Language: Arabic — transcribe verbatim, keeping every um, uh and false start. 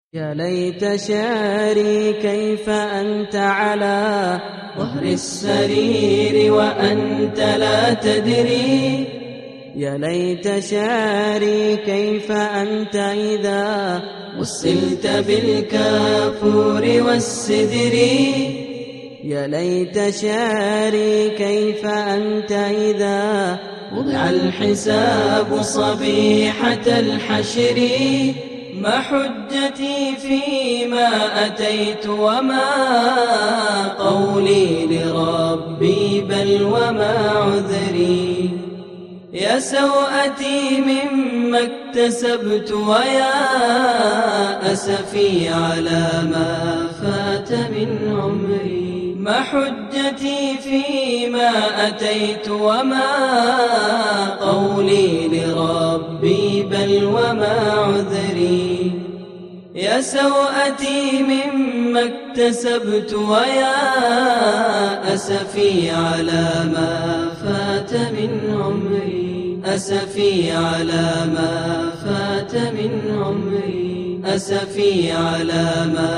يا ليت شعري كيف أنت على ظهر السرير وأنت لا تدري. يا ليت شعري كيف أنت إذا وصلت بالكافور والسدر. يا ليت شعري كيف أنت إذا وضع الحساب صبيحة الحشر. ما حجتي فيما أتيت وما قولي لربي بل وما عذري. يا سوءتي مما اكتسبت ويا أسفي على ما فات من عمري. ما حجتي فيما أتيت وما قولي لربي بل وما عذري. يا سوءتي مما اكتسبت ويا أسفي على ما فات من عمري. أسفي على ما فات من عمري. أسفي على ما